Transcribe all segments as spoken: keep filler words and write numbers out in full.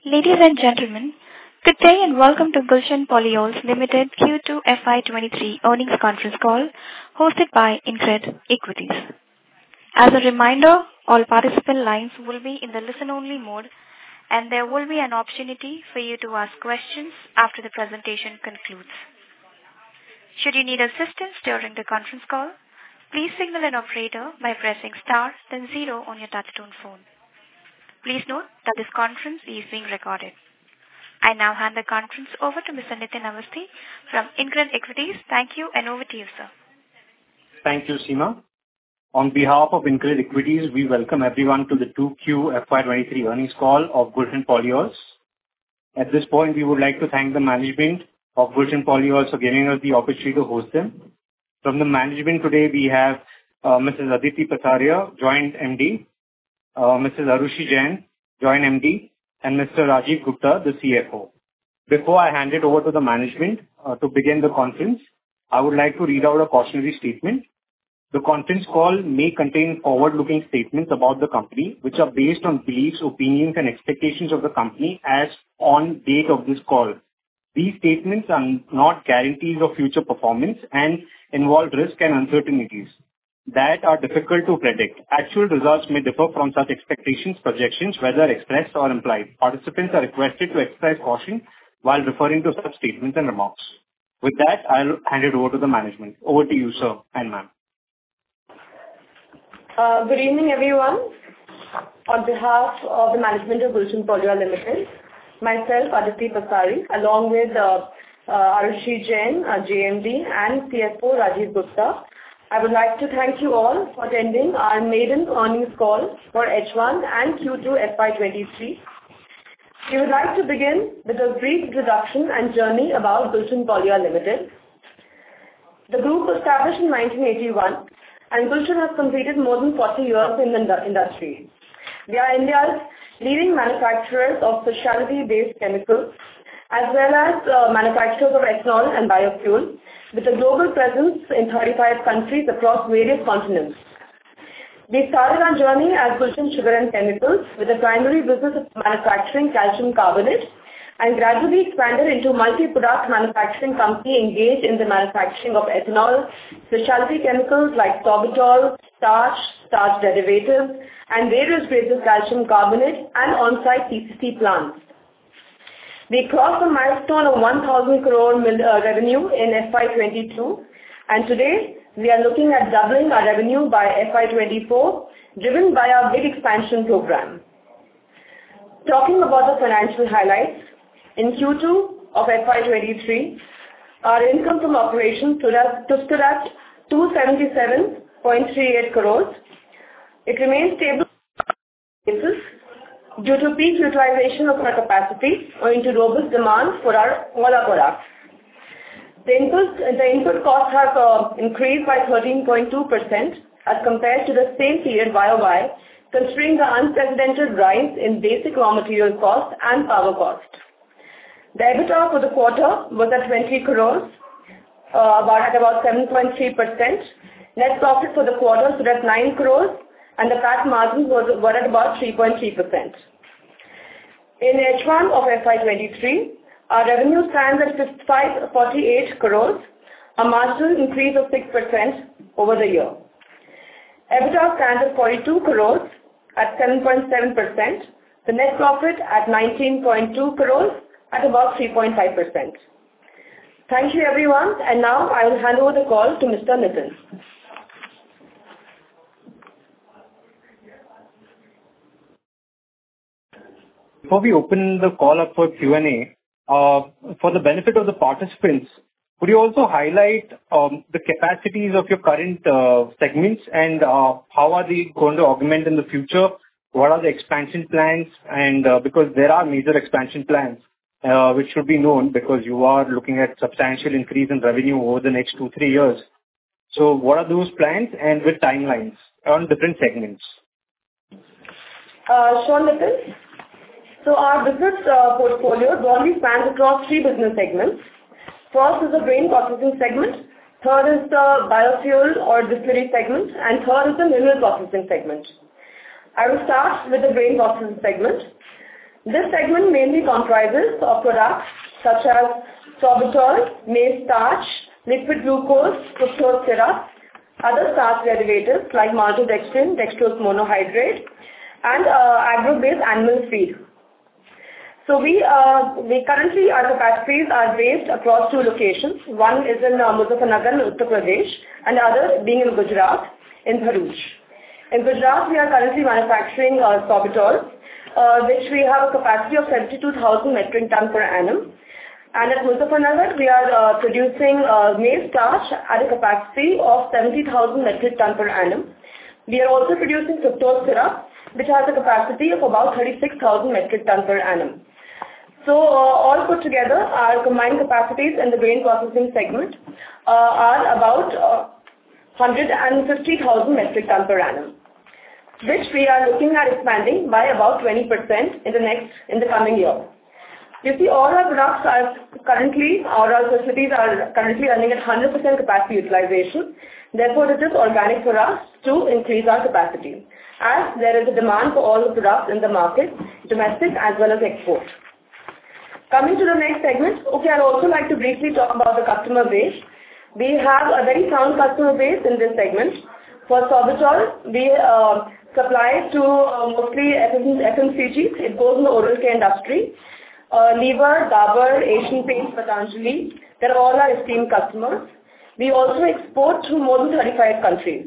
Ladies and gentlemen, good day and welcome to Gulshan Polyols Limited Q two F Y twenty-three earnings conference call hosted by InCred Equities. As a reminder, all participant lines will be in the listen-only mode, and there will be an opportunity for you to ask questions after the presentation concludes. Should you need assistance during the conference call, please signal an operator by pressing star then zero on your touchtone phone. Please note that this conference is being recorded. I now hand the conference over to Mister Nitin Awasthi from InCred Equities. Thank you, and over to you, sir. Thank you, Seema. On behalf of InCred Equities, we welcome everyone to the two Q F Y twenty-three earnings call of Gulshan Polyols. At this point, we would like to thank the management of Gulshan Polyols for giving us the opportunity to host them. From the management today, we have uh, Missus Aditi Pasaria, Joint M D, uh, Missus Arushi Jain, Joint M D, and Mister Rajiv Gupta, the C F O. Before I hand it over to the management uh, to begin the conference, I would like to read out a cautionary statement. The conference call may contain forward-looking statements about the company, which are based on beliefs, opinions, and expectations of the company as on date of this call. These statements are not guarantees of future performance and involve risk and uncertainties that are difficult to predict. Actual results may differ from such expectations, projections, whether expressed or implied. Participants are requested to express caution while referring to such statements and remarks. With that, I'll hand it over to the management. Over to you, sir and ma'am. Uh, good evening, everyone. On behalf of the management of Gulshan Polyols Limited, myself, Aditi Pasari, along with uh, uh, Arushi Jain, uh, J M D, and C F O Rajiv Gupta, I would like to thank you all for attending our maiden earnings call for H one and Q two F Y twenty-three. We would like to begin with a brief introduction and journey about Gulshan Polyols Limited. The group was established in nineteen eighty-one, and Gulshan has completed more than forty years in the industry. We are India's leading manufacturers of specialty-based chemicals, as well as uh, manufacturers of ethanol and biofuel, with a global presence in thirty-five countries across various continents. We started our journey as Gulshan Sugar and Chemicals with a primary business of manufacturing calcium carbonate, and gradually expanded into multi-product manufacturing company engaged in the manufacturing of ethanol, specialty chemicals like sorbitol, starch, starch derivatives, and various grades of calcium carbonate and on-site P C C plants. We crossed the milestone of one thousand crore mil, uh, revenue in F Y twenty-two, and today we are looking at doubling our revenue by F Y twenty-four, driven by our big expansion program. Talking about the financial highlights, in Q two of F Y twenty-three, our income from operations stood at, stood at two hundred seventy-seven point three eight crores. It remains stable due to peak utilization of our capacity owing to robust demand for our all our products. The input, the input costs have uh, increased by thirteen point two percent as compared to the same period Y O Y, considering the unprecedented rise in basic raw material cost and power cost. The EBITDA for the quarter was at twenty crores, uh, about at about seven point three percent. Net profit for the quarter stood at nine crores, and the P A T margins was, were at about three point three percent. In H one of F Y twenty-three, our revenue stands at fifty-five forty-eight crores, a marginal increase of six percent over the year. EBITDA stands at forty-two crores at seven point seven percent. The net profit at nineteen point two crores at about three point five percent. Thank you, everyone, and now I will hand over the call to Mister Nitin. Before we open the call up for Q and A, uh, for the benefit of the participants, could you also highlight um, the capacities of your current uh, segments and uh, how are they going to augment in the future? What are the expansion plans? And uh, because there are major expansion plans, uh, which should be known because you are looking at substantial increase in revenue over the next two, three years. So what are those plans and with timelines on different segments? Uh, sure, Nitin. So our business uh, portfolio broadly spans across three business segments. First is the grain processing segment, third is the biofuel or distillery segment, and third is the mineral processing segment. I will start with the grain processing segment. This segment mainly comprises of products such as sorbitol, maize starch, liquid glucose, fructose syrup, other starch derivatives like maltodextrin, dextrose monohydrate, and uh, agro-based animal feed. So we, uh, we currently, our capacities are based across two locations. One is in uh, Muzaffarnagar, Uttar Pradesh, and the other being in Gujarat, in Bharuch. In Gujarat, we are currently manufacturing uh, sorbitol, uh, which we have a capacity of seventy-two thousand metric ton per annum. And at Muzaffarnagar, we are uh, producing uh, maize starch at a capacity of seventy thousand metric ton per annum. We are also producing fructose syrup, which has a capacity of about thirty-six thousand metric ton per annum. So uh, all put together, our combined capacities in the grain processing segment uh, are about uh, one hundred fifty thousand metric ton per annum, which we are looking at expanding by about twenty percent in the next, in the coming year. You see, all our products are currently, all our facilities are currently running at one hundred percent capacity utilization. Therefore, it is organic for us to increase our capacity, as there is a demand for all the products in the market, domestic as well as export. Coming to the next segment, okay, I'd also like to briefly talk about the customer base. We have a very sound customer base in this segment. For sorbitol, we uh, supply to uh, mostly F M C Gs. It goes in the oral care industry. Uh, Lever, Dabur, Asian Paints, Patanjali, they're all our esteemed customers. We also export to more than thirty-five countries.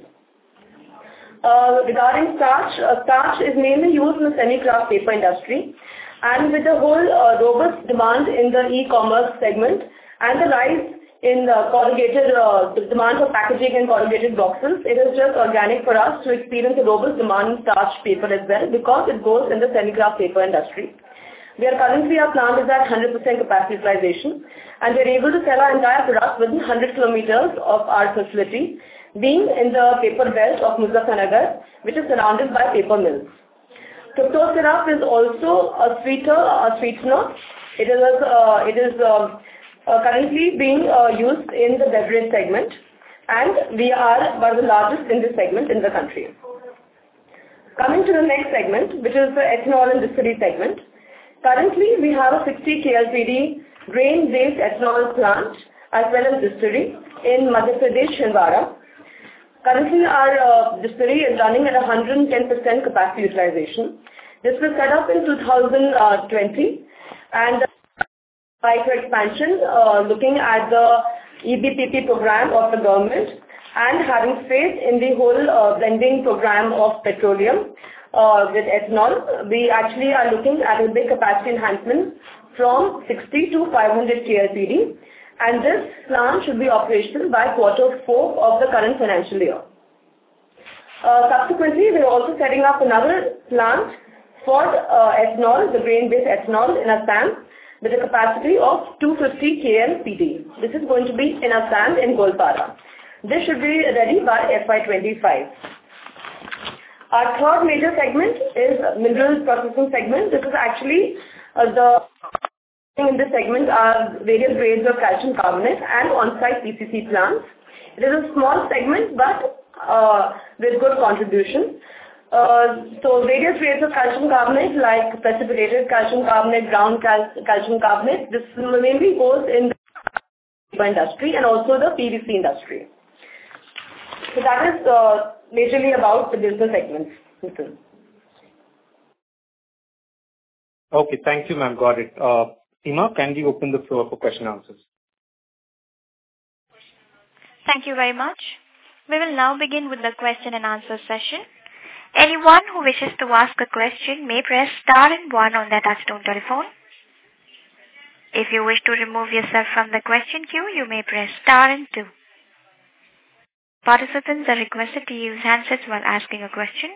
Uh, regarding starch, uh, starch is mainly used in the semi-craft paper industry. And with the whole uh, robust demand in the e-commerce segment and the rise in the corrugated uh, the demand for packaging and corrugated boxes, it is just organic for us to experience a robust demand in starch paper as well, because it goes in the semi-craft paper industry. We are currently, our plant is at one hundred percent capacity utilization, and we are able to sell our entire products within one hundred kilometers of our facility, being in the paper belt of Muzaffarnagar, which is surrounded by paper mills. Fructose syrup is also a sweeter, a sweetener. It is, uh, it is uh, uh, currently being uh, used in the beverage segment, and we are one of the largest in this segment in the country. Coming to the next segment, which is the ethanol and distillery segment. Currently, we have a sixty K L P D grain-based ethanol plant as well as distillery in Madhya Pradesh, Chhindwara. Currently, our uh, distillery is running at one hundred ten percent capacity utilization. This was set up in two thousand twenty, and by for expansion, uh, looking at the E B P P program of the government and having faith in the whole uh, blending program of petroleum uh, with ethanol, we actually are looking at a big capacity enhancement from sixty to five hundred K L P D. And this plant should be operational by quarter four of the current financial year. Uh, subsequently, we are also setting up another plant for uh, ethanol, the grain-based ethanol in Assam, with a capacity of two hundred fifty K L P D. This is going to be in Assam in Golpara. This should be ready by F Y twenty-five. Our third major segment is mineral processing segment. This is actually uh, the in this segment are various grades of calcium carbonate and on-site P C C plants. It is a small segment, but uh, with good contribution. Uh, so various grades of calcium carbonate, like precipitated calcium carbonate, ground cal calcium carbonate, this mainly goes in the industry and also the P V C industry. So that is uh, majorly about the business segments. Okay, thank you, ma'am. Got it. Uh, Seema, can we open the floor for question and answers? Thank you very much. We will now begin with the question and answer session. Anyone who wishes to ask a question may press star and one on their touchtone telephone. If you wish to remove yourself from the question queue, you may press star and two. Participants are requested to use handsets while asking a question.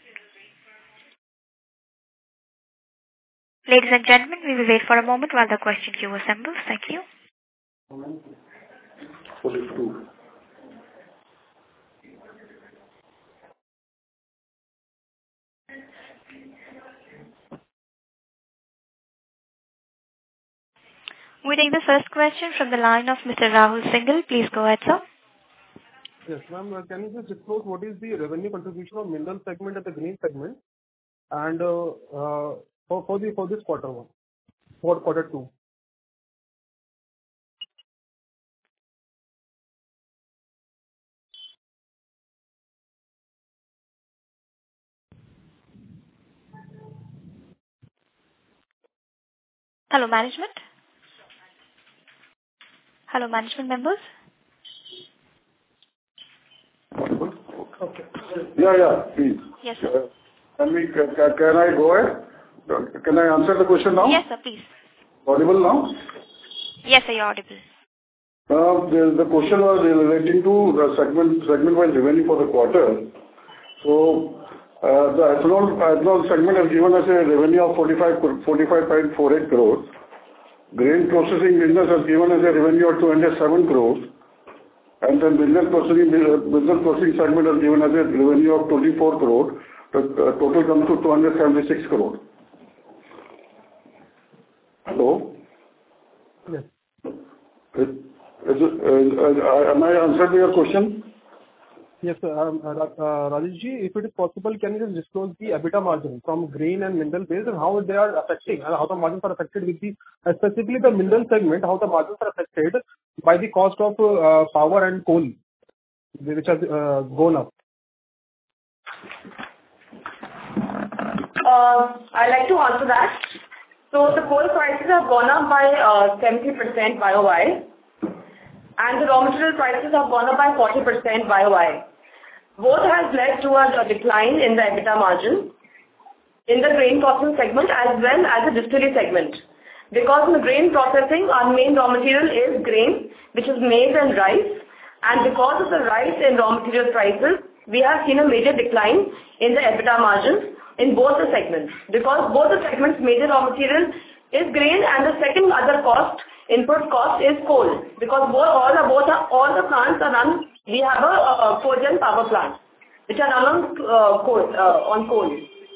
Ladies and gentlemen, we will wait for a moment while the question queue assembles. Thank you. forty-two. We take the first question from the line of Mister Rahul Singhal. Please go ahead, sir. Yes, ma'am. Uh, can you just disclose what is the revenue contribution of mineral segment and the green segment? And uh, uh, for for the for this quarter one, for quarter two. Hello, management. Hello, management members. Okay. Yeah, yeah, please. Yes, sir. Uh, Can we, can can I go ahead? Can I answer the question now? Yes, sir, please. Audible now? Yes, sir, you're audible. Uh, The the question was relating to the segment, segment-wise revenue for the quarter. So, uh, the ethanol, ethanol segment has given us a revenue of forty-five point four eight crores. Grain processing business has given us a revenue of two hundred seven crores. And then business processing, business processing segment has given us a revenue of twenty-four crores. The uh, total comes to two hundred seventy-six crores. Hello? Yes. Is, is it, uh, uh, am I answered your question? Yes, sir. Um, uh, uh, Rajesh ji, if it is possible, can you just disclose the EBITDA margin from grain and mineral base and how they are affecting, and how the margins are affected with the, uh, specifically the mineral segment, how the margins are affected by the cost of uh, power and coal, which has uh, gone up? Uh, I'd like to answer that. So the coal prices have gone up by uh, seventy percent Y O Y, and the raw material prices have gone up by forty percent Y O Y. Both has led to a decline in the EBITDA margin in the grain processing segment as well as the distillery segment. Because in the grain processing, our main raw material is grain, which is maize and rice, and because of the rise in raw material prices, we have seen a major decline in the EBITDA margins in both the segments. Because both the segments' major raw material is grain, and the second other cost, input cost, is coal. Because both, all the both are, all the plants are run. We have a, a, a cogen power plant, which are run on uh, coal. Uh, on coal.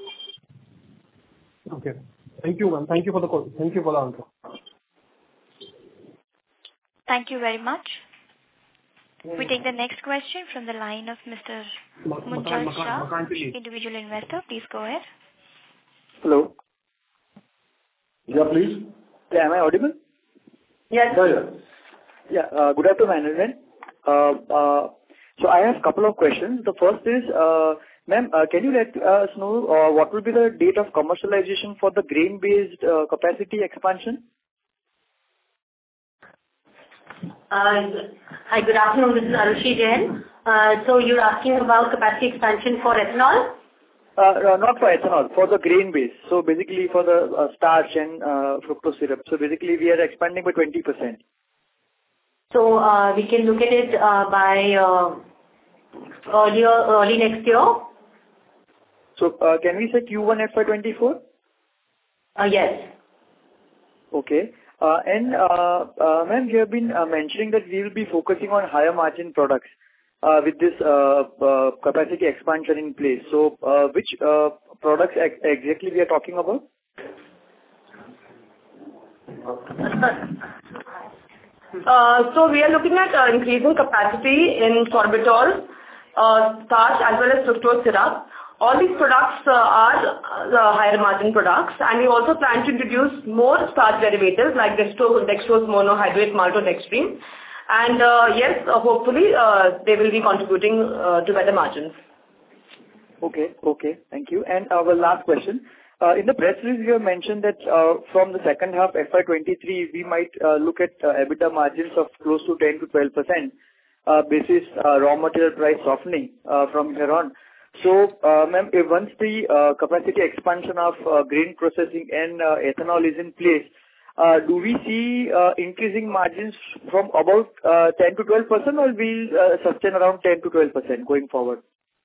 Okay. Thank you, ma'am. Thank you for the call. Thank you for the answer. Thank you very much. We take the next question from the line of Mister Munjal Shah, individual investor. Please go ahead. Hello. Yeah, please. Yeah, am I audible? Yes. Yeah, yeah. Yeah, uh, good afternoon, management. Uh, uh, so I have a couple of questions. The first is, uh, ma'am, uh, can you let us know uh, what will be the date of commercialization for the grain-based uh, capacity expansion? Uh, Hi, good afternoon. This is Arushi Jain. Uh, So you're asking about capacity expansion for ethanol? Uh, no, not for ethanol, for the grain base. So basically for the uh, starch and uh, fructose syrup. So basically we are expanding by twenty percent. So uh, we can look at it uh, by uh, earlier, early next year? So uh, can we say Q one F Y twenty-four? Uh, Yes. Okay. Uh, and uh, uh, ma'am, you have been uh, mentioning that we will be focusing on higher margin products uh, with this uh, uh, capacity expansion in place. So uh, which uh, products ex exactly we are talking about? Uh, so we are looking at uh, increasing capacity in sorbitol, uh, starch as well as fructose syrup. All these products uh, are uh, the higher margin products, and we also plan to introduce more starch derivatives like dextrose, dextrose monohydrate maltodextrin. And uh, yes, uh, hopefully uh, they will be contributing uh, to better margins. Okay, okay, thank you. And our last question. Uh, in the press release, you have mentioned that uh, from the second half F Y twenty-three, we might uh, look at uh, EBITDA margins of close to ten to twelve percent uh, basis uh, raw material price softening uh, from here on. So, uh, ma'am, if once the uh, capacity expansion of uh, grain processing and uh, ethanol is in place, uh, do we see uh, increasing margins from about uh, ten to twelve percent, or will uh, sustain around ten to twelve percent going forward?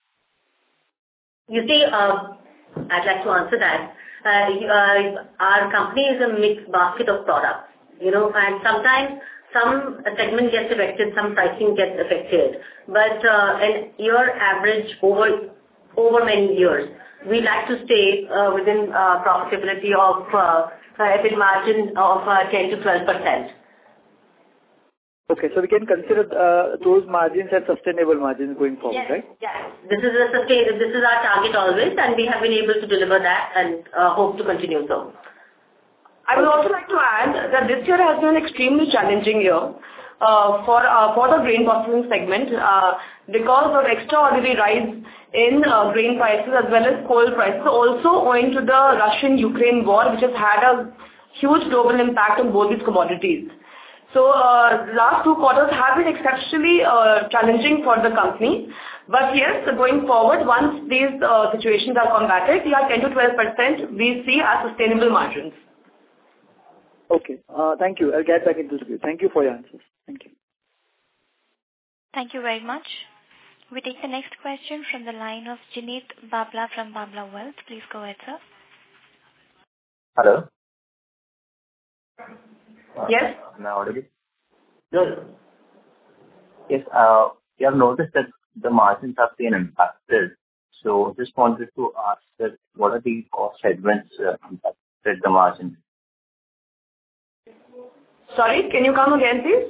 You see, uh, I'd like to answer that. Uh, uh, our company is a mixed basket of products, you know, and sometimes some segment gets affected, some pricing gets affected. But uh, in your average over over many years, we like to stay uh, within uh, profitability of uh, uh, EBIT margin of uh, ten to twelve percent. Okay, so we can consider uh, those margins as sustainable margins going forward, yes, right? Yes, this is a sustain. This is our target always, and we have been able to deliver that, and uh, hope to continue so. I would also like to add that this year has been an extremely challenging year uh, for uh, for the grain processing segment uh, because of extraordinary rise in uh, grain prices as well as coal prices, also owing to the Russian-Ukraine war, which has had a huge global impact on both these commodities. So uh, last two quarters have been exceptionally uh, challenging for the company. But yes, going forward, once these uh, situations are combated, we are ten to twelve percent we see as sustainable margins. Okay. Uh, thank you. I'll get back into the queue. Thank you for your answers. Thank you. Thank you very much. We take the next question from the line of Jineet Babla from Babla Wealth. Please go ahead, sir. Hello. Yes. Uh, am I audible? Yes. Yes. Uh, we have noticed that the margins have been impacted. So just wanted to ask that what are the cost headwinds uh, impacted the margin? Sorry, can you come again, please?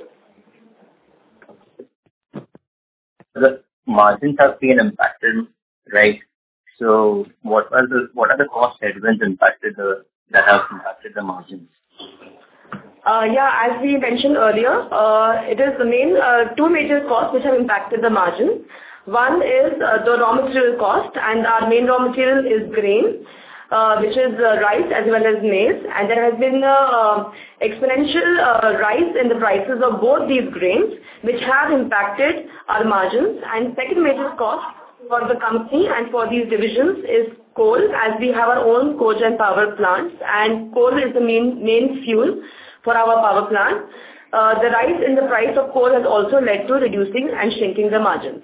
The margins have been impacted, right? So what are the what are the cost headwinds impacted the that have impacted the margins? Uh, yeah, as we mentioned earlier, uh, it is the main uh, two major costs which have impacted the margin. One is uh, the raw material cost, and our main raw material is grain, uh, which is uh, rice as well as maize, and there has been a uh, exponential uh, rise in the prices of both these grains, which have impacted our margins. And second major cost for the company and for these divisions is coal, as we have our own cogen power plants, and coal is the main main fuel for our power plant. Uh, the rise in the price of coal has also led to reducing and shrinking the margins.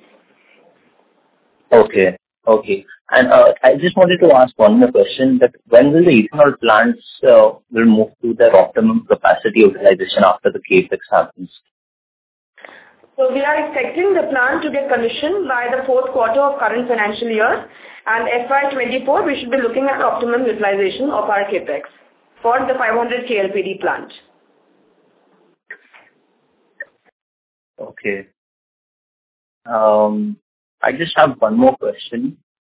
Okay. Okay. And uh, I just wanted to ask one more question, that when will the ethanol plants uh, will move to their optimum capacity utilization after the capex happens? So we are expecting the plant to get commissioned by the fourth quarter of current financial year, and F Y twenty-four we should be looking at optimum utilization of our capex for the five hundred K L P D plant. Okay. Um, I just have one more question.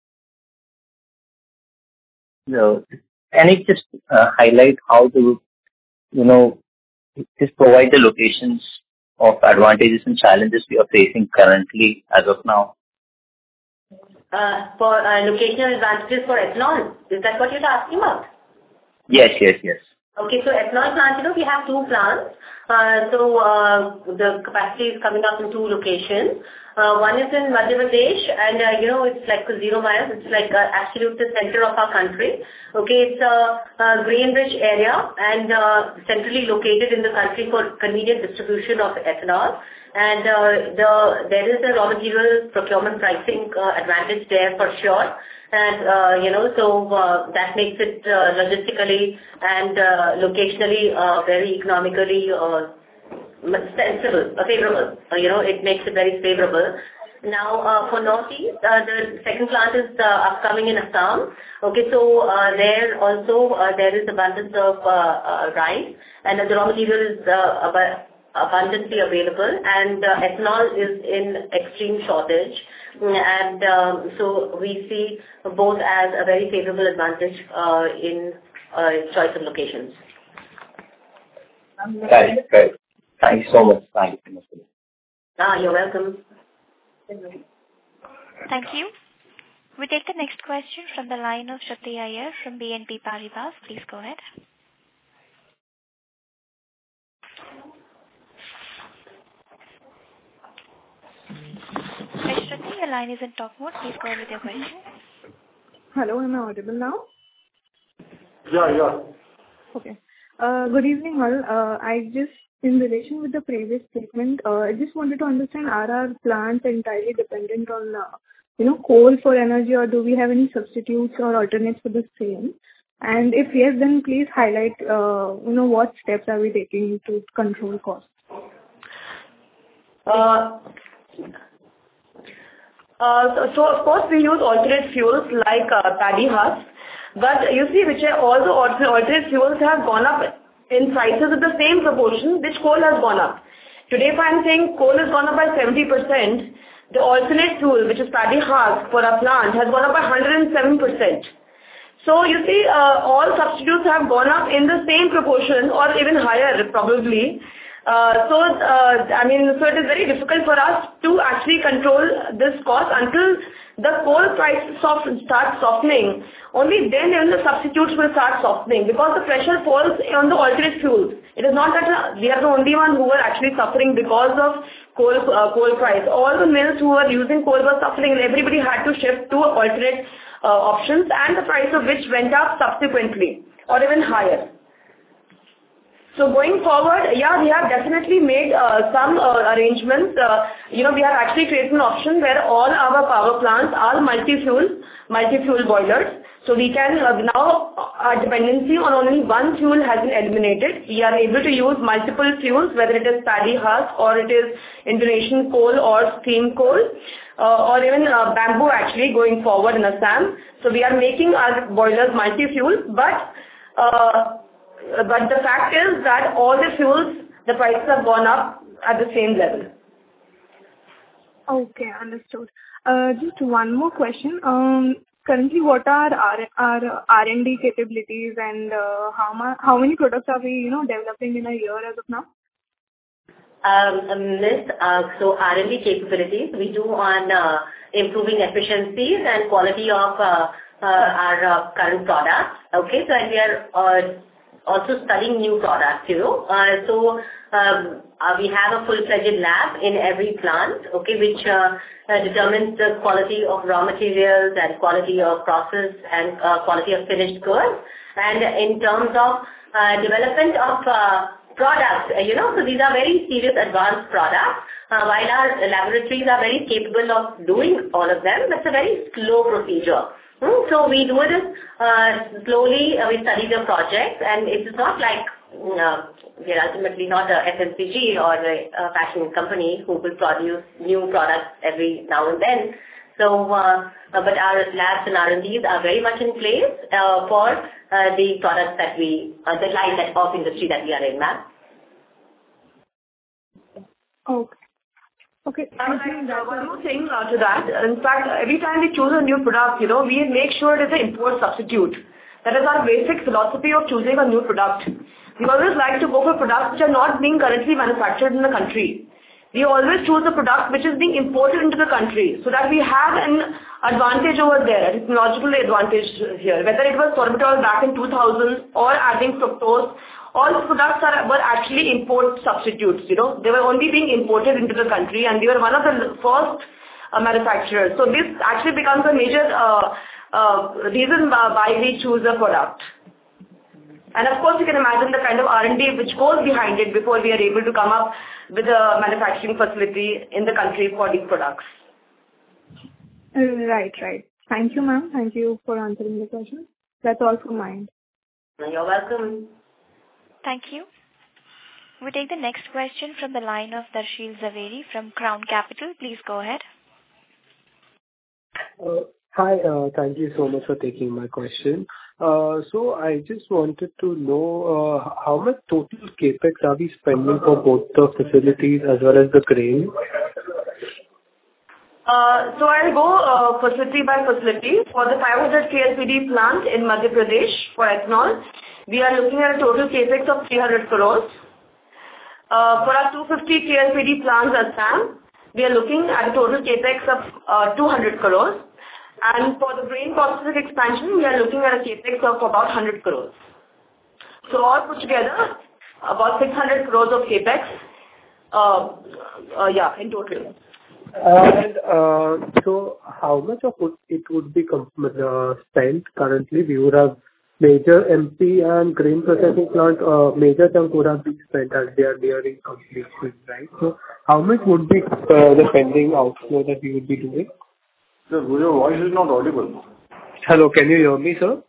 So, can you just uh, highlight how to, you know, just provide the locations of advantages and challenges we are facing currently as of now? Uh, for uh, locational advantages for ethanol, is that what you're asking about? Yes, yes, yes. Okay, so ethanol plant, you know, we have two plants. Uh, so uh, the capacity is coming up in two locations. Uh, one is in Madhya Pradesh, and uh, you know, it's like zero miles. It's like uh, absolute the center of our country. Okay, it's a, a grain-rich area and uh, centrally located in the country for convenient distribution of ethanol. And uh, the there is a raw material procurement pricing uh, advantage there for sure. And, uh, you know, so uh, that makes it uh, logistically and uh, locationally uh, very economically uh, sensible, uh, favorable. Uh, you know, it makes it very favorable. Now, uh, for Northeast, uh, the second plant is uh, upcoming in Assam. Okay, so uh, there also uh, there is abundance of uh, uh, rice, and the raw material is uh, ab- abundantly available, and uh, ethanol is in extreme shortage. And um, so we see both as a very favorable advantage uh, in uh, choice of locations. Right, right. Thank you so much. Thank you. Ah, you're welcome. Thank you. We take the next question from the line of Shruti Iyer from B N P Paribas. Please go ahead. Hi, Shruti, your line is in talk mode. Please go ahead with your question. Hello, am I audible now? Yeah, yeah. Okay. Uh, good evening, all. Uh, I just, in relation with the previous statement, uh, I just wanted to understand, are our plants entirely dependent on, uh, you know, coal for energy, or do we have any substitutes or alternates for the same? And if yes, then please highlight, uh, you know, what steps are we taking to control costs? Uh, uh, so, so of course we use alternate fuels like uh, paddy husk, but you see, which are all the alternate, alternate fuels have gone up in prices with the same proportion which coal has gone up. Today, if I'm saying coal has gone up by seventy percent, the alternate fuel, which is paddy husk for our plant, has gone up by one hundred seven percent. So you see, uh, all substitutes have gone up in the same proportion or even higher probably. Uh, so, uh, I mean, so it is very difficult for us to actually control this cost until the coal price soft, starts softening. Only then even the substitutes will start softening because the pressure falls on the alternate fuels. It is not that uh, we are the only one who are actually suffering because of coal uh, coal price. All the mills who are using coal were suffering and everybody had to shift to alternate uh, options and the price of which went up subsequently or even higher. So going forward, yeah, we have definitely made uh, some uh, arrangements. Uh, you know, we have actually created an option where all our power plants are multi-fuel, multi-fuel boilers. So we can uh, now, our dependency on only one fuel has been eliminated. We are able to use multiple fuels, whether it is paddy husk or it is Indonesian coal or steam coal. Uh, or even uh, bamboo actually going forward in Assam. So we are making our boilers multi-fuel, but uh, But the fact is that all the fuels, the prices have gone up at the same level. Okay, understood. Uh, just one more question. Um, currently, what are our, our R and D capabilities and uh, how, ma- how many products are we, you know, developing in a year as of now? Um, Miss, uh, so R and D capabilities we do on uh, improving efficiencies and quality of uh, uh, our uh, current products. Okay, so and we are uh, also studying new products, you know. Uh, so um, uh, we have a full-fledged lab in every plant, okay, which uh, uh, determines the quality of raw materials and quality of process and uh, quality of finished goods. And in terms of uh, development of uh, products, uh, you know, so these are very serious advanced products. Uh, while our laboratories are very capable of doing all of them, that's a very slow procedure. Hmm? So we do this uh, slowly, uh, we study the project, and it's not like uh, we're ultimately not a F M C G or a, a fashion company who will produce new products every now and then. So, uh, uh, but our labs and R and Ds are very much in place uh, for uh, the products that we, uh, the line that of industry that we are in, ma'am. Okay. Okay. And uh, one more thing uh, to that. In fact, every time we choose a new product, you know, we make sure it is an import substitute. That is our basic philosophy of choosing a new product. We always like to go for products which are not being currently manufactured in the country. We always choose a product which is being imported into the country so that we have an advantage over there, a technological advantage here. Whether it was sorbitol back in two thousand or adding fructose, all the products are, were actually import substitutes, you know. They were only being imported into the country and we were one of the first uh, manufacturers. So this actually becomes a major uh, uh, reason why we choose a product. And of course, you can imagine the kind of R and D which goes behind it before we are able to come up with a manufacturing facility in the country for these products. Right, right. Thank you, ma'am. Thank you for answering the question. That's all from mine. You're welcome. Thank you. We take the next question from the line of Darshil Zaveri from Crown Capital. Please go ahead. Uh, hi, uh, thank you so much for taking my question. Uh, so I just wanted to know uh, how much total capex are we spending for both the facilities as well as the crane? Uh, so I'll go uh, facility by facility. For the five hundred K L P D plant in Madhya Pradesh for ethanol, we are looking at a total capex of three hundred crores. Uh, for our two hundred fifty K L P D plants at Assam, we are looking at a total capex of uh, two hundred crores. And for the grain processing expansion, we are looking at a capex of about one hundred crores. So all put together, about six hundred crores of capex, uh, uh, yeah, in total. Uh, and uh, so how much of it would be uh, spent currently? We would have major M P and grain processing plant, uh, major chunk would have been spent as they are nearing completion, right? So how much would be uh, the pending outflow that we would be doing? Sir, your voice is not audible. Hello, can you hear me, sir?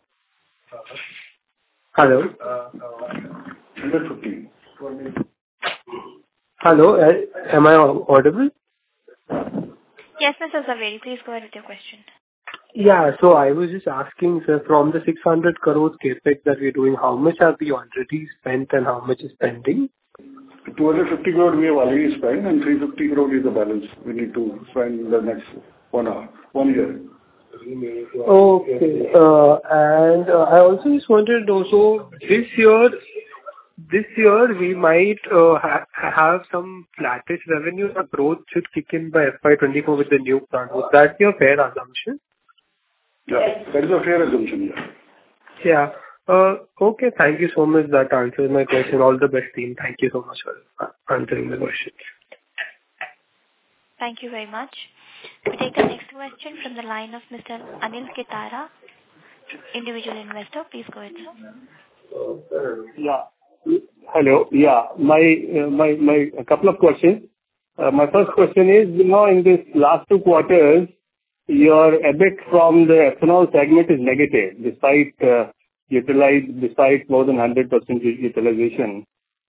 Hello? one hundred fifty. Hello, uh, am I audible? Yes, Mister Zaveri, please go ahead with your question. Yeah, so I was just asking, sir, from the six hundred crores capex that we're doing, how much have we already spent and how much is pending? two hundred fifty crore we have already spent, and three hundred fifty crore is the balance we need to spend in the next one hour, one year. Okay. Uh, and uh, I also just wanted to know, so this year, this year we might uh, ha- have some flattish revenue or growth should kick in by F Y twenty-four with the new plant. Would that be a fair assumption? Yeah, that is a fair assumption, yeah. Yeah. Uh, okay, thank you so much. That answers my question. All the best, team. Thank you so much for answering the questions. Thank you very much. We take the next question from the line of Mister Anil Kitara, individual investor. Please go ahead, sir. Yeah. Hello. Yeah. My, uh, my, my, a couple of questions. Uh, my first question is, you know, in this last two quarters, your EBIT from the ethanol segment is negative, despite uh, utilize, despite more than one hundred percent utilization.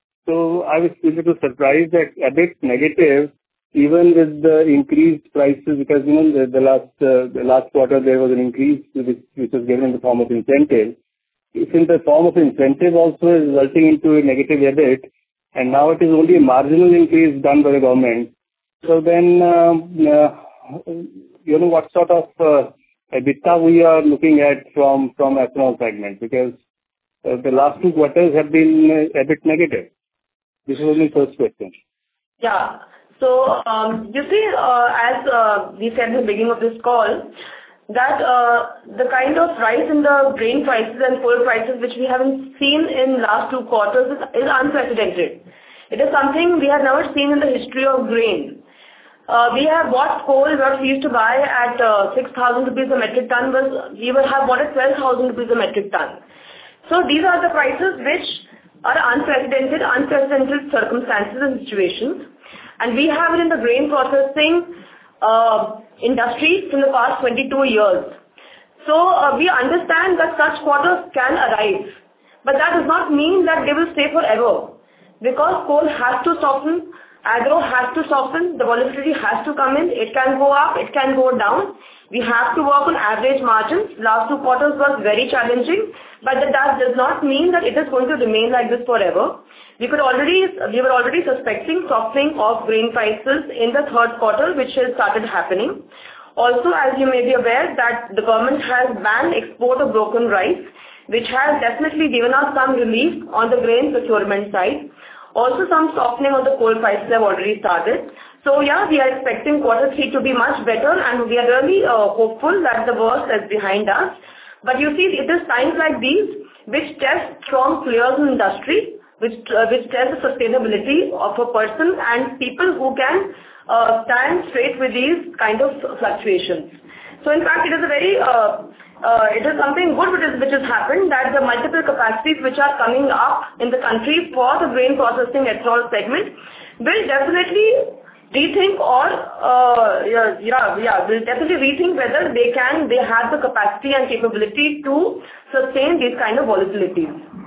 So I was a little surprised that EBIT negative, even with the increased prices, because, you know, the, the last uh, the last quarter there was an increase which, which was given in the form of incentive. If in the form of incentive also is resulting into a negative EBIT, and now it is only a marginal increase done by the government. So then, um, uh, you know, what sort of uh, EBITDA we are looking at from from ethanol segment? Because uh, the last two quarters have been uh, a bit negative. This was my first question. Yeah. So, um, you see, uh, as uh, we said in the beginning of this call, that uh, the kind of rise in the grain prices and coal prices which we haven't seen in last two quarters is, is unprecedented. It is something we have never seen in the history of grain. Uh, we have bought coal that we used to buy at uh, six thousand rupees a metric ton, but we will have bought at twelve thousand rupees a metric ton. So these are the prices which are unprecedented, unprecedented circumstances and situations. And we have it in the grain processing uh, industry from the past twenty-two years. So uh, we understand that such quarters can arise. But that does not mean that they will stay forever. Because coal has to soften, agro has to soften, the volatility has to come in, it can go up, it can go down. We have to work on average margins. Last two quarters was very challenging, but that does not mean that it is going to remain like this forever. We could already, we were already suspecting softening of grain prices in the third quarter, which has started happening. Also, as you may be aware, that the government has banned export of broken rice, which has definitely given us some relief on the grain procurement side. Also, some softening of the coal prices have already started. So, yeah, we are expecting quarter three to be much better, and we are really uh, hopeful that the worst is behind us. But you see, it is times like these which test strong players in industry, which uh, which test the sustainability of a person and people who can uh, stand straight with these kind of fluctuations. So, in fact, it is a very uh, Uh, it is something good which, is, which has happened, that the multiple capacities which are coming up in the country for the grain processing ethanol segment will definitely rethink or, uh, yeah, yeah, yeah, will definitely rethink whether they can, they have the capacity and capability to sustain these kind of volatilities.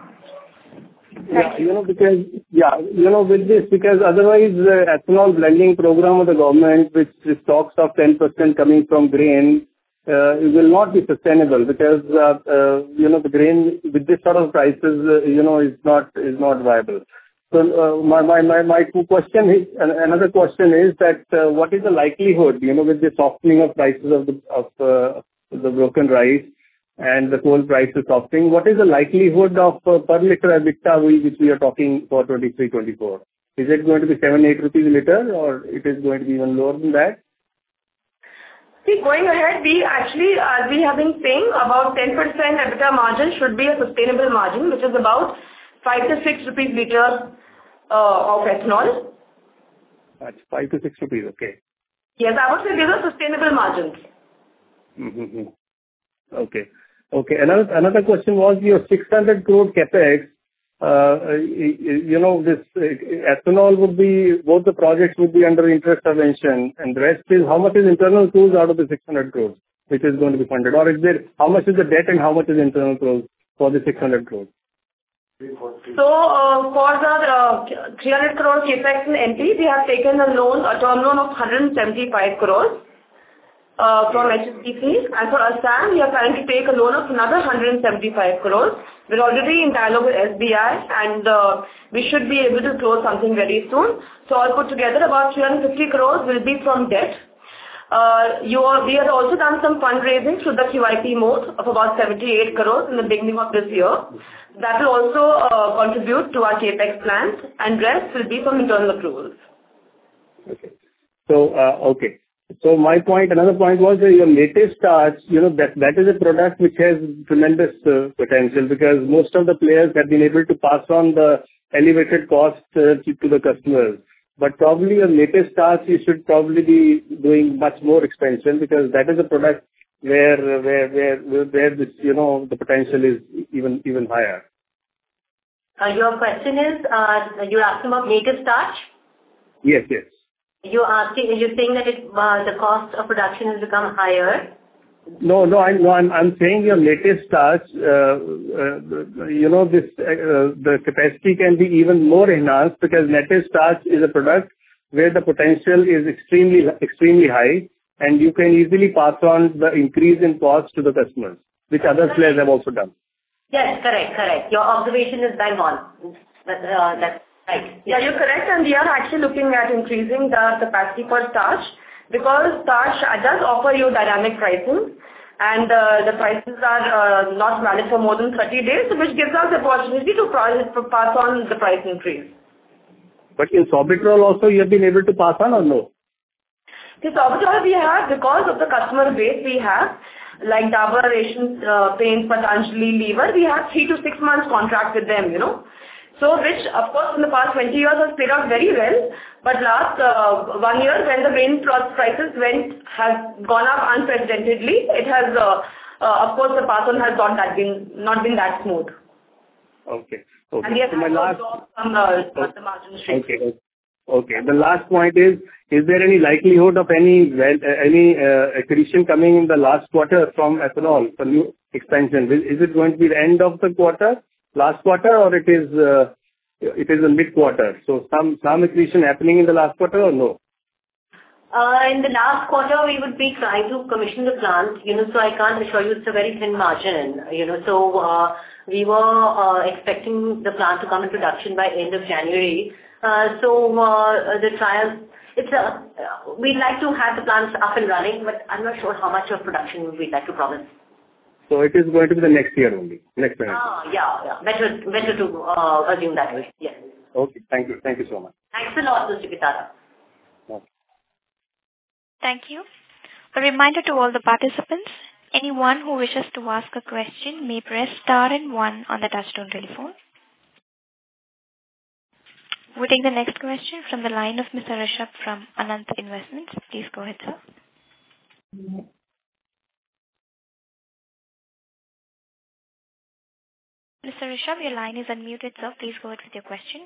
Yeah, you know, because, yeah, you know, with this, because otherwise the ethanol blending program of the government, which talks of ten percent coming from grain, Uh, it will not be sustainable because uh, uh, you know the grain with this sort of prices uh, you know is not is not viable. So uh, my my my my question is another question is that uh, what is the likelihood you know with the softening of prices of the of uh, the broken rice and the coal prices softening, what is the likelihood of uh, per liter EBITDA which we are talking for twenty-three twenty-four? Is it going to be seven eight rupees a liter, or it is going to be even lower than that? See, going ahead, we actually, as we have been saying, about ten percent EBITDA margin should be a sustainable margin, which is about five to six rupees liter uh, of ethanol. That's five to six rupees, okay. Yes, I would say these are sustainable margins. Mm-hmm. Okay. Okay. Another another question was your six hundred crore capex. Uh, you know, this uh, ethanol would be, both the projects would be under interest subvention, and the rest is, how much is internal tools out of the six hundred crores, which is going to be funded? Or is there, how much is the debt and how much is internal tools for the six hundred crores? So, uh, for the uh, three hundred crore capex in M P, we have taken a loan, a term loan of one hundred seventy-five crores. uh, from H S B C, and for Assam, we are planning to take a loan of another one hundred seventy-five crores. We're already in dialogue with S B I, and uh, we should be able to close something very soon. So all put together, about three hundred fifty crores will be from debt. Uh, you are, we have also done some fundraising through the Q I P mode of about seventy-eight crores in the beginning of this year. That will also uh, contribute to our capex plans, and rest will be from internal accruals. Okay. So, uh, okay. So my point, another point was that your latest starch, you know, that, that is a product which has tremendous uh, potential, because most of the players have been able to pass on the elevated cost uh, to, to the customers. But probably your latest starch, you should probably be doing much more expansion, because that is a product where, where, where, where this, you know, the potential is even, even higher. Uh, your question is, uh, you're asking about native starch? Yes, yes. You're asking, you're saying that it, uh, the cost of production has become higher? No, no, I'm, no, I'm, I'm saying your latest starch, uh, uh, you know, this, uh, the capacity can be even more enhanced, because native starch is a product where the potential is extremely, extremely high, and you can easily pass on the increase in cost to the customers, which other players have also done. Yes, correct, correct. Your observation is bang on. That, uh, that's right. Yeah, you're correct, and we are actually looking at increasing the capacity for starch, because starch does offer you dynamic pricing, and uh, the prices are uh, not valid for more than thirty days, which gives us the opportunity to, price, to pass on the price increase. But in sorbitol also you have been able to pass on, or no? The sorbitol we have, because of the customer base we have, like Dabur, Asian uh, Paints, Patanjali, Lever, we have three to six months contract with them, you know. So which, of course, in the past twenty years has played out very well. But last uh, one year, when the grain prices went, has gone up unprecedentedly, it has, uh, uh, of course, the pass on has not that been, not been that smooth. Okay. Okay. And we have so my last... from uh, okay. the margin stream. Okay. Okay. The last point is, is there any likelihood of any well, uh, any uh, accretion coming in the last quarter from ethanol for new expansion? Is it going to be the end of the quarter, last quarter, or it is uh, it is a mid quarter? So some some accretion happening in the last quarter, or no? Uh, in the last quarter, we would be trying to commission the plant, you know, so I can't assure you it's a very thin margin, you know, so uh, we were uh, expecting the plant to come in production by end of January. Uh, so uh, the trials, it's a, we'd like to have the plants up and running, but I'm not sure how much of production we'd like to promise. So it is going to be the next year only, next year. Ah, yeah, yeah. Better, better to uh, assume that way. Yes. Okay. Thank you. Thank you so much. Thanks a lot, Mister Pitara. Okay. Thank you. A reminder to all the participants, anyone who wishes to ask a question may press star and one on the touchtone telephone. We take the next question from the line of Mister Rishabh from Anant Investments. Please go ahead, sir. Mister Rishabh, your line is unmuted, sir. Please go ahead with your question.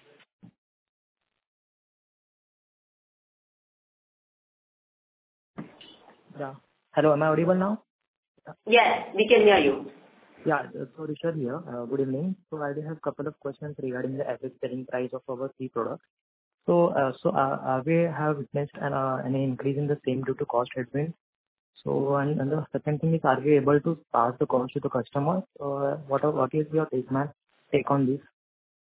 Yeah. Hello, am I audible now? Yes, we can hear you. Yeah, so Rishabh here. Uh, good evening. So I have a couple of questions regarding the average selling price of our three products. So, uh, so uh, uh, we have witnessed an, uh, an increase in the same due to cost headwind. So, and, and the second thing is, are we able to pass the cost to the customer? Uh, what are, what is your take, man, take on this?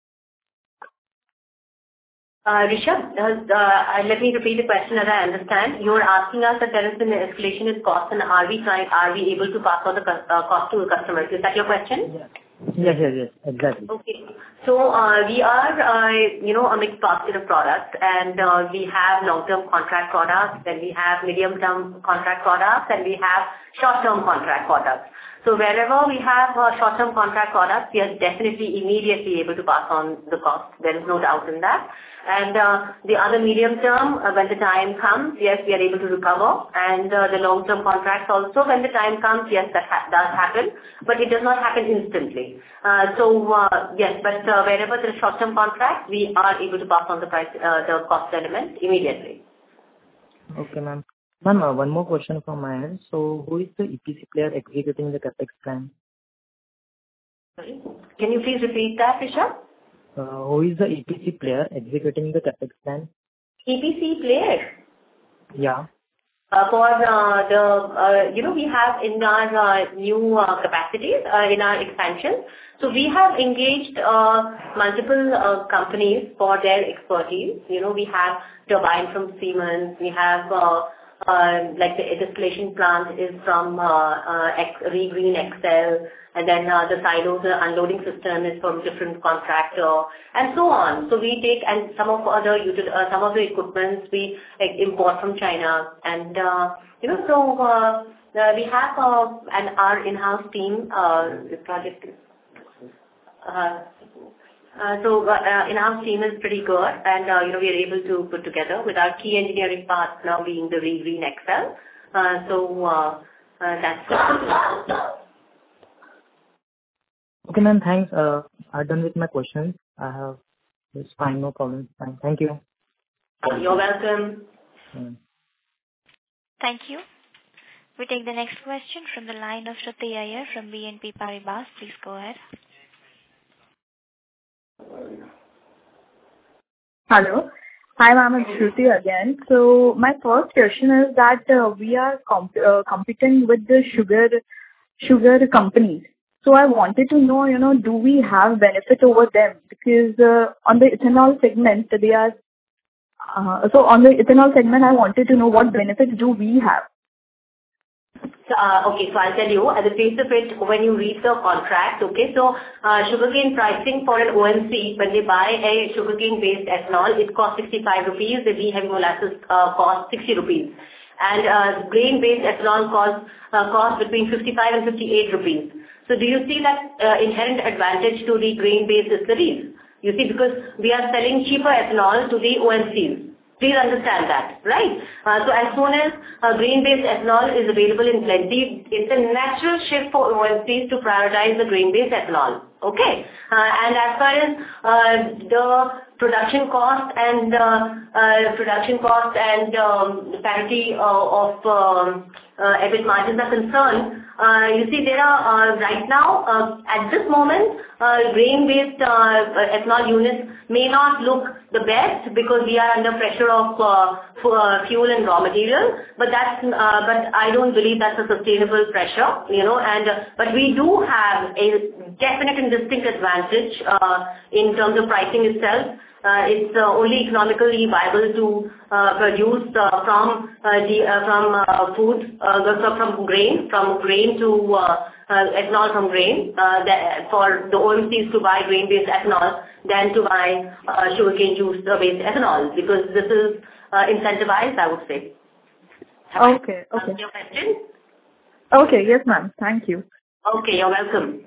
Uh, Rishabh, uh, uh, let me repeat the question as I understand. You're asking us that there has been an escalation in cost, and are we trying, are we able to pass on the uh, cost to the customers? Is that your question? Yeah. Yes, yes, yes, exactly. Okay. So, uh, we are, uh, you know, a mixed basket of products, and uh, we have long-term contract products, then we have medium-term contract products, and we have short-term contract products. So wherever we have uh, short-term contract products, we are definitely immediately able to pass on the cost. There is no doubt in that. And uh, the other medium-term, uh, when the time comes, yes, we are able to recover. And uh, the long-term contracts also, when the time comes, yes, that ha- does happen. But it does not happen instantly. Uh, so, uh, yes, but uh, wherever there is short-term contract, we are able to pass on the price, uh, the cost element immediately. Okay, ma'am. Ma'am, uh, one more question from my end. So, who is the E P C player executing the capex plan? Sorry? Can you please repeat that, Rishabh? Uh, who is the E P C player executing the capex plan? E P C player? Yeah. Uh, for uh, the, uh, you know, we have in our uh, new uh, capacities, uh, in our expansion. So we have engaged uh, multiple uh, companies for their expertise. You know, we have turbine from Siemens, we have uh, uh, like the distillation plant is from uh, uh, X, Regreen Excel, and then uh, the silos, the unloading system is from different contractor, and so on. So we take, and some of other util, uh, some of the equipments we like, import from China, and uh, you know, so uh, uh, we have uh, an our in-house team. Uh, the project is. Uh, uh, so uh, uh, in-house team is pretty good, and uh, you know, we are able to put together with our key engineering parts now being the Regreen Excel. Uh, so uh, uh, that's Okay, ma'am. Thanks. Uh, I'm done with my questions. I have. It's fine. No problem. Fine. Thank you. You're welcome. Mm. Thank you. We take the next question from the line of Shruti Iyer from B N P Paribas. Please go ahead. Hello. Hi, ma'am. It's Shruti again. So my first question is that uh, we are comp- uh, competing with the sugar sugar companies. So I wanted to know, you know, do we have benefit over them? Because uh, on the ethanol segment, they are. Uh, so on the ethanol segment, I wanted to know what benefits do we have? So, uh, okay, so I'll tell you, at the face of it, when you read the contract, okay, so uh, sugarcane pricing for an O M C, when they buy a sugarcane-based ethanol, it costs sixty-five rupees, the B-heavy molasses uh, costs sixty rupees. And uh, grain-based ethanol costs, uh, costs between fifty-five and fifty-eight rupees. So do you see that uh, inherent advantage to the grain-based distilleries? You see, because we are selling cheaper ethanol to the O M Cs. Please understand that, right? Uh, so as soon as uh, grain-based ethanol is available in plenty, it's a natural shift for O M Cs to prioritize the grain-based ethanol. Okay? Uh, and as far as uh, the production cost and uh, uh, production cost and um, the parity uh, of um, uh, EBIT margins are concerned, uh, you see there are uh, right now uh, at this moment uh, grain-based uh, ethanol units may not look the best because we are under pressure of uh, uh, fuel and raw material, but that's uh, but I don't believe that's a sustainable pressure, you know. And uh, but we do have a definite and distinct advantage uh, in terms of pricing itself. Uh, it's uh, only economically viable to uh, produce uh, from uh, the uh, from uh, food uh, from grain from grain to uh, uh, ethanol from grain uh, that, for the O M Cs to buy grain-based ethanol than to buy uh, sugarcane juice-based ethanol, because this is uh, incentivized, I would say. Have Okay. I Okay. your question? Okay. Yes, ma'am. Thank you. Okay, you're welcome.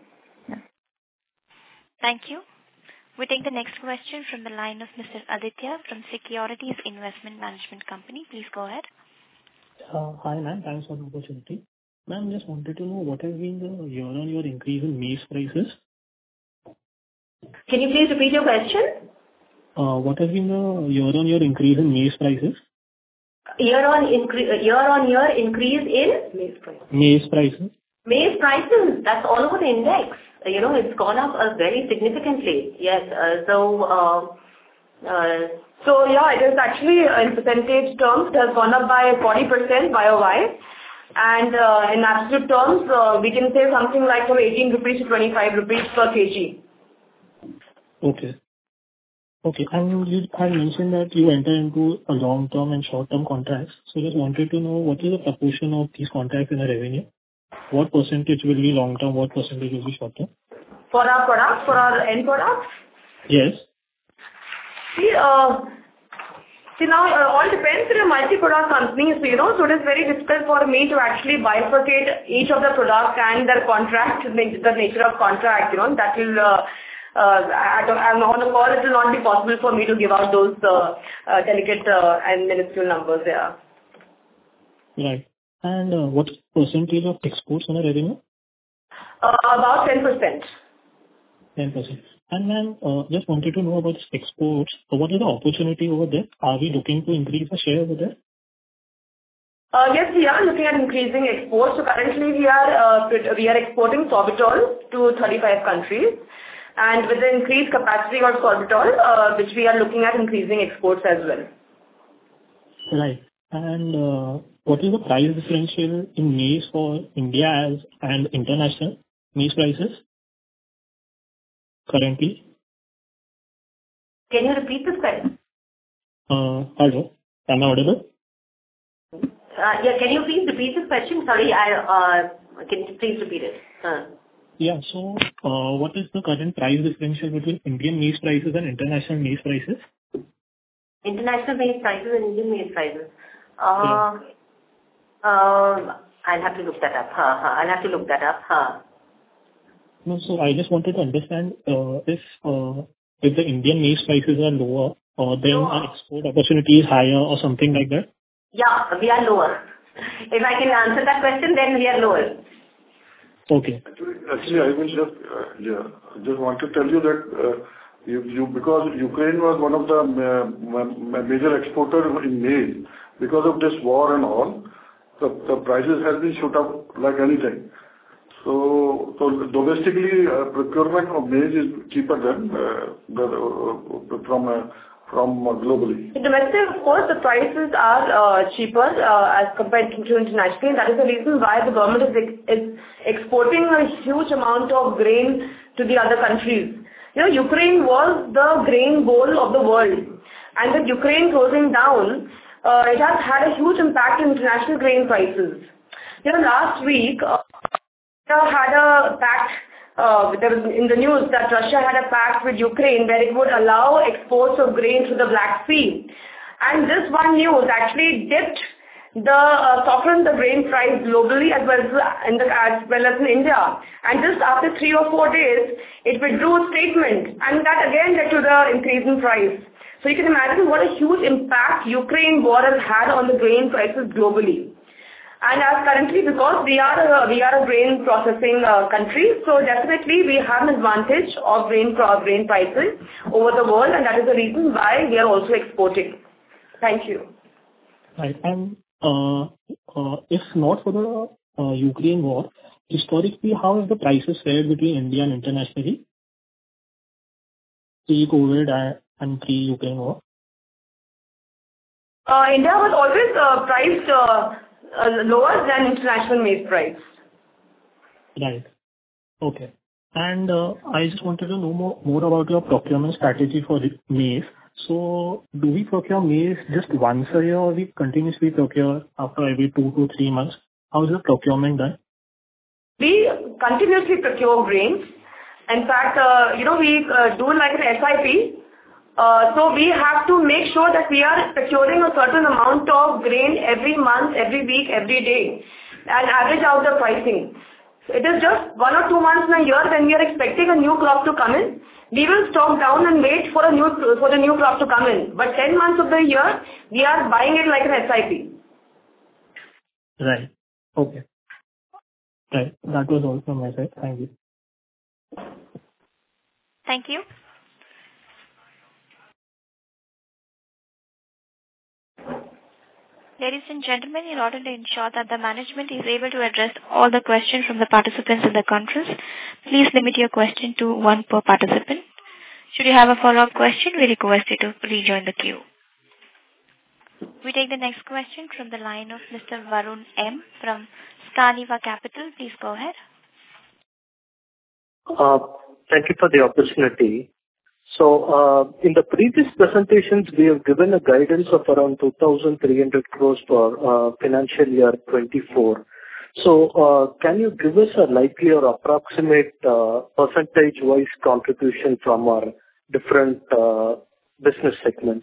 Thank you. We take the next question from the line of Mister Aditya from Securities Investment Management Company. Please go ahead. Uh, Hi, ma'am. Thanks for the opportunity. Ma'am, just wanted to know what has been the year-on-year increase in maize prices? Can you please repeat your question? Uh, What has been the year-on-year increase in maize prices? Year-on incre- year-on-year increase in maize prices. Maize prices. Maize prices, that's all over the index. You know, it's gone up uh, very significantly. Yes. Uh, so, uh, uh, So yeah, it is actually uh, in percentage terms, it has gone up by forty percent Y O Y. And uh, in absolute terms, uh, we can say something like from eighteen rupees to twenty-five rupees per kg. Okay. Okay. And you had mentioned that you enter into a long-term and short-term contracts. So just wanted to know what is the proportion of these contracts in the revenue? What percentage will be long-term? What percentage will be short-term? For our products, for our end products? Yes. See, uh, see now, uh, all depends on a multi-product companies, you know, so it is very difficult for me to actually bifurcate each of the products and their contract, the nature of contract, you know, that will, uh, uh, I don't, I'm on the call, it will not be possible for me to give out those uh, uh, delicate uh, and minuscule numbers there. Right. And uh, what percentage of exports on the revenue? Uh, about ten percent. ten percent. And ma'am, uh, just wanted to know about this exports. So what is the opportunity over there? Are we looking to increase the share over there? Uh, yes, we are looking at increasing exports. So currently we are uh, we are exporting sorbitol to thirty-five countries. And with the increased capacity of sorbitol, uh, which we are looking at increasing exports as well. Right. And uh, what is the price differential in maize for India as and international maize prices currently? Can you repeat this question? Uh, hello, am I audible? Uh, yeah, can you please repeat this question? Sorry, I uh, can you please repeat it? Uh. Yeah. So, uh, what is the current price differential between Indian maize prices and international maize prices? International maize prices and Indian maize prices. Uh, Yeah. uh, I'll have to look that up. Huh, huh. I'll have to look that up. Huh. No, so I just wanted to understand uh, if uh, if the Indian maize prices are lower, uh, then Lower. our export opportunity is higher or something like that? Yeah, we are lower. If I can answer that question, then we are lower. Okay. Actually, actually, I will just, uh, yeah, I just want to tell you that, uh, you, you, because Ukraine was one of the uh, ma- ma- major exporters in maize, because of this war and all, the, the prices has been shoot up like anything. So, so domestically, uh, procurement of maize is cheaper than uh, the, uh, from uh, from uh, globally. In domestic, of course, the prices are uh, cheaper uh, as compared to internationally. That is the reason why the government is, ex- is exporting a huge amount of grain to the other countries. You know, Ukraine was the grain bowl of the world. And with Ukraine closing down, uh, it has had a huge impact on international grain prices. You know, last week, uh, Russia had a pact, uh, there was in the news that Russia had a pact with Ukraine where it would allow exports of grain to the Black Sea. And this one news actually dipped the uh, softened the grain price globally as well as in the, as well as in India. And just after three or four days, it withdrew a statement, and that again led to the increase in price. So you can imagine what a huge impact Ukraine war has had on the grain prices globally. And as currently, because we are a, we are a grain processing uh, country, so definitely we have an advantage of grain grain prices over the world, and that is the reason why we are also exporting. Thank you. Right. And uh, uh, if not for the uh, Ukraine war, historically, how have the prices fared between India and internationally? Pre-COVID and, and pre-Ukraine war? Uh, India was always uh, priced uh, uh, lower than international maize price. Right. Okay. And uh, I just wanted to know more, more about your procurement strategy for the maize. So, do we procure maize just once a year, or we continuously procure after every two to three months? How is the procurement done? We continuously procure grains. In fact, uh, you know, we uh, do like an S I P. Uh, so we have to make sure that we are procuring a certain amount of grain every month, every week, every day, and average out the pricing. So it is just one or two months in a year when we are expecting a new crop to come in. We will stock down and wait for a new for the new crop to come in. But ten months of the year, we are buying it like an S I P. Right. Okay. Right. That was all from my side. Thank you. Thank you. Ladies and gentlemen, in order to ensure that the management is able to address all the questions from the participants in the conference, please limit your question to one per participant. Should you have a follow-up question, we request you to rejoin the queue. We take the next question from the line of Mister Varun M. from Scaniva Capital. Please go ahead. Uh, Thank you for the opportunity. So, uh, in the previous presentations, we have given a guidance of around two thousand three hundred crores for uh, financial year twenty-four. So, uh, can you give us a likely or approximate uh, percentage-wise contribution from our different uh, business segments?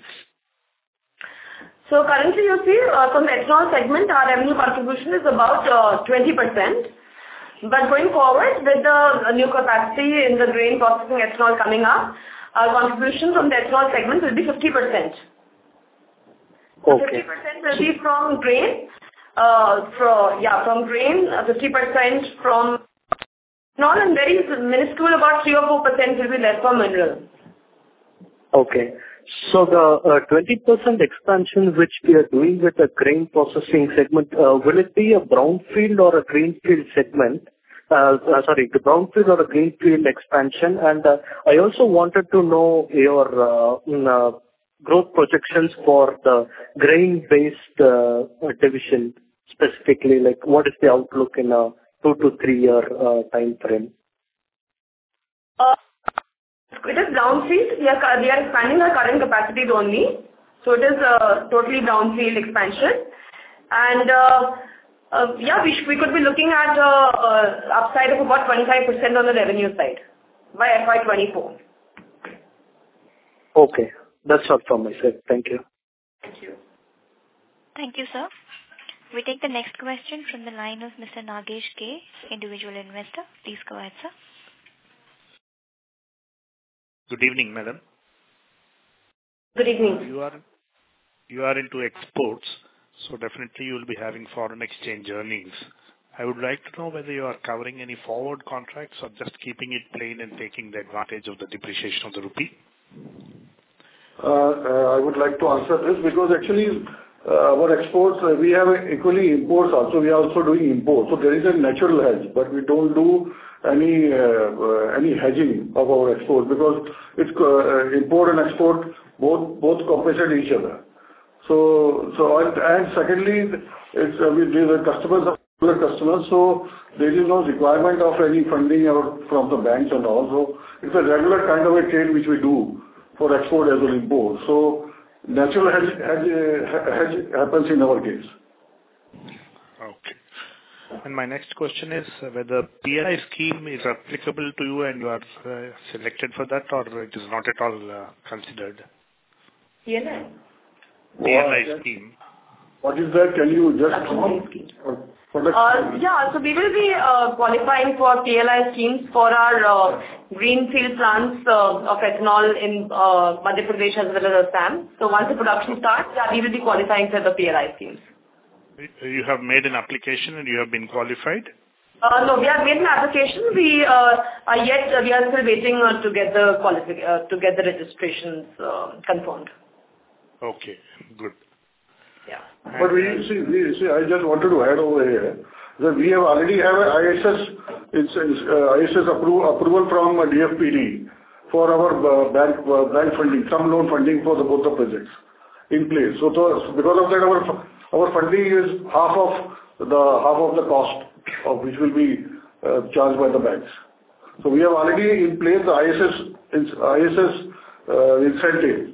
So currently, you see, uh, from the ethanol segment, our revenue contribution is about uh, twenty percent. But going forward, with the new capacity in the grain processing ethanol coming up, our contribution from the ethanol segment will be fifty percent. Okay. fifty percent will be from grain, uh, from, yeah, from grain, uh, fifty percent from ethanol, and very minuscule, about three or four percent will be left from mineral. Okay. So the uh, twenty percent expansion which we are doing with the grain processing segment, uh, will it be a brownfield or a greenfield segment? Uh, uh, sorry, the brownfield or a greenfield expansion? And uh, I also wanted to know your uh, uh, growth projections for the grain-based uh, division specifically? Like, what is the outlook in a two to three-year uh, time frame? Uh, it is brownfield. We are, we are expanding our current capacities only. So it is a totally brownfield expansion. And uh, uh, yeah, we, sh- we could be looking at uh, uh, upside of about twenty-five percent on the revenue side by F Y twenty-four. Okay. That's all from my side. Thank you. Thank you. Thank you, sir. We take the next question from the line of Mister Nagesh K, individual investor. Please go ahead, sir. Good evening, madam. Good evening. You are you are into exports, so definitely you will be having foreign exchange earnings. I would like to know whether you are covering any forward contracts or just keeping it plain and taking the advantage of the depreciation of the rupee. Uh, uh, I would like to answer this because actually uh, our exports, uh, we have equally imports also. We are also doing imports. So there is a natural hedge, but we don't do any uh, uh, any hedging of our exports because it's uh, import and export both both compensate each other. So so and, and secondly, it's uh, we the customers are regular customers, so there is no requirement of any funding or from the banks and all. So it's a regular kind of a trade which we do for export as well as import. So natural hedge, hedge, uh, hedge happens in our case. Okay. And my next question is uh, whether P L I scheme is applicable to you and you are uh, selected for that, or it is not at all uh, considered? P L I? P L I scheme. What is that? Can you just come up? Uh, yeah, so we will be uh, qualifying for P L I schemes for our uh, greenfield plants uh, of ethanol in uh, Madhya Pradesh as well as Assam. So once the production starts, yeah, we will be qualifying for the P L I schemes. You have made an application and you have been qualified? Uh, no, we have made an application. We uh, are yet uh, we are still waiting uh, to get the qualifi- uh, to get the registrations uh, confirmed. Okay, good. Yeah. But we see, we see, I just wanted to add over here that we have already have a I S S, it's, it's uh, I S S appro- approval from uh, D F P D for our uh, bank uh, bank funding, some loan funding for the both the projects in place. So, so because of that, our our funding is half of the half of the cost of which will be uh, charged by the banks. So we have already in place the I S S I S S uh, incentive.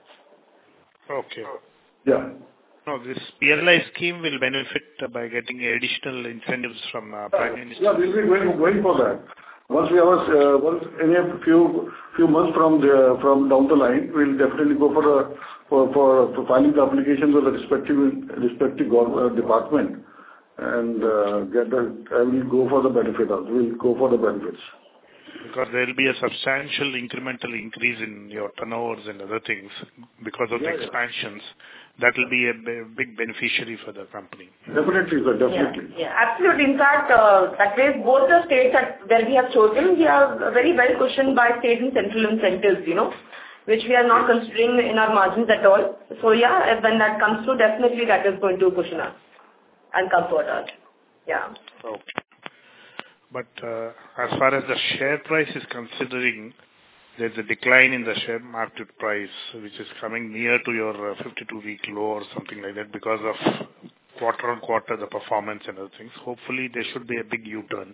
Okay. Yeah. No, this P L I scheme will benefit uh, by getting additional incentives from uh, Prime Minister. Yeah, we'll be going, going for that. Once we have a, uh, once in a few few months from the from down the line, we'll definitely go for a for for, for filing the applications with the respective respective government, uh, department, and uh, get the. I will go for the benefit. Also. We'll go for the benefits. Because there will be a substantial incremental increase in your turnovers and other things because of yeah, the expansions. Yeah. That will be a big beneficiary for the company. Definitely, sir. Definitely. Yeah, yeah, absolutely. In fact, uh, that way, both the states that where we have chosen, we are very well cushioned by state and central incentives, you know, which we are not considering in our margins at all. So yeah, when that comes through, definitely that is going to cushion us and comfort us. Yeah. Okay. But uh, as far as the share price is considering, there's a decline in the share market price, which is coming near to your fifty-two week low or something like that because of quarter on quarter the performance and other things. Hopefully there should be a big U-turn.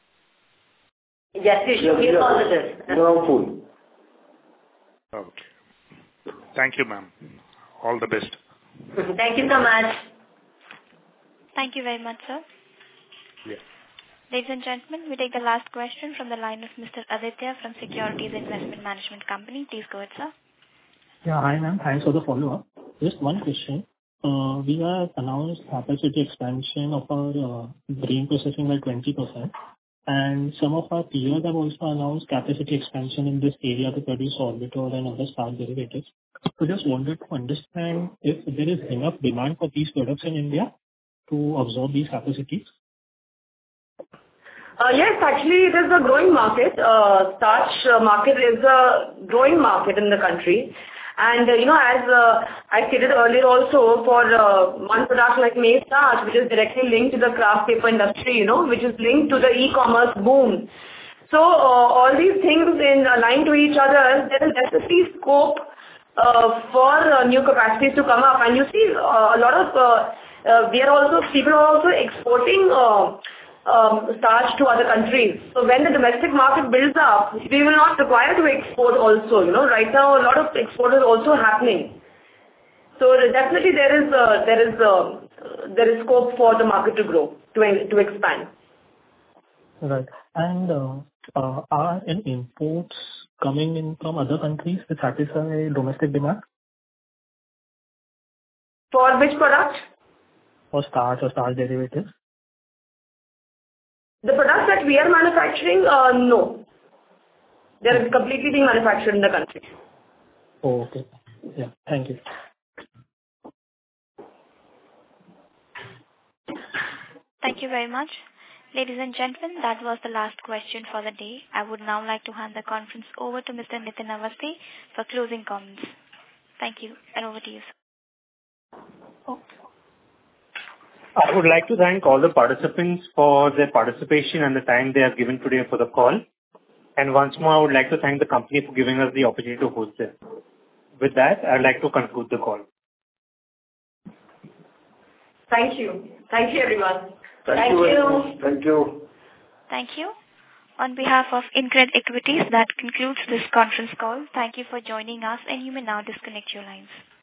Yes, it should be positive. Now full. Okay. Thank you, ma'am. All the best. Thank you so much. Thank you very much, sir. Yeah. Ladies and gentlemen, we take the last question from the line of Mister Aditya from Securities Investment Management Company. Please go ahead, sir. Yeah, hi ma'am. Thanks for the follow-up. Just one question. Uh, we have announced capacity expansion of our uh, grain processing by twenty percent. And some of our peers have also announced capacity expansion in this area to produce sorbitol and other starch derivatives. So just wanted to understand if there is enough demand for these products in India to absorb these capacities. Uh, yes, actually it is a growing market. Uh, starch uh, market is a growing market in the country. And, uh, you know, as uh, I stated earlier also, for uh, one product like maize starch, which is directly linked to the craft paper industry, you know, which is linked to the e-commerce boom. So, uh, all these things in aligned to each other, there is definitely scope uh, for uh, new capacities to come up. And you see, uh, a lot of uh, uh, we are also people are also exporting uh, um, starch to other countries. So when the domestic market builds up, we will not require to export also. You know, right now a lot of export is also happening. So definitely there is uh, there is uh, there is scope for the market to grow, to to expand. Right. And uh, uh, are any imports coming in from other countries to satisfy domestic demand? For which product? For starch or starch derivatives? The products that we are manufacturing, uh, no. They are completely being manufactured in the country. Oh, okay. Yeah. Thank you. Thank you very much. Ladies and gentlemen, that was the last question for the day. I would now like to hand the conference over to Mister Nitin Awasthi for closing comments. Thank you, and over to you, sir. I would like to thank all the participants for their participation and the time they have given today for the call. And once more, I would like to thank the company for giving us the opportunity to host it. With that, I'd like to conclude the call. Thank you. Thank you, everyone. Thank, Thank you. you. Thank you. Thank you. On behalf of InCred Equities, that concludes this conference call. Thank you for joining us, and you may now disconnect your lines.